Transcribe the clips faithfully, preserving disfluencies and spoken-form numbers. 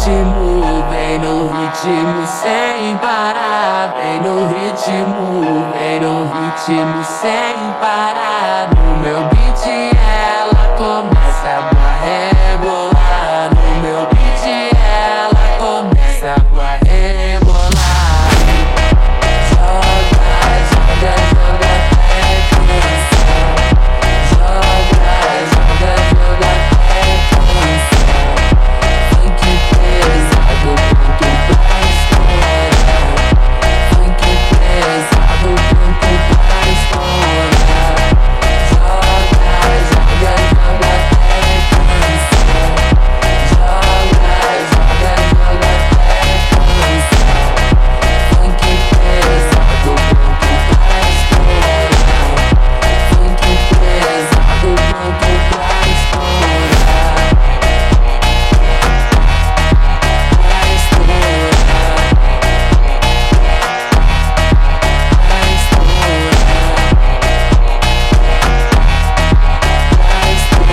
ritmo, vem no ritmo sem parar. Vem no ritmo, vem no ritmo sem parar. No meu beat ela começa a rebolar. No meu beat ela começa a rebolar. Joga, joga, joga até cansar. Joga, joga, joga até cansar. Funk pesado, pronto pra estourar. Funk pesado, pronto pra estourar. Joga, joga, joga até cansar. Joga, joga, joga até cansar. Funk pesado, pronto pra estourar. Funk pesado, pronto pra estourar. Pra estourar. Pra estourar. Pra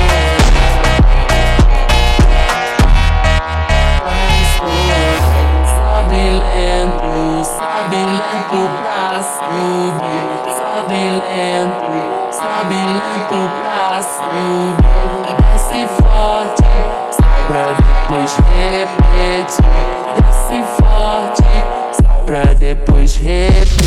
estourar. Sobe lento, sobe lento pra subir. Sobe lento, sobe lento pra subir. Desce forte, sai pra depois repetir. Desce forte, sai pra depois repetir.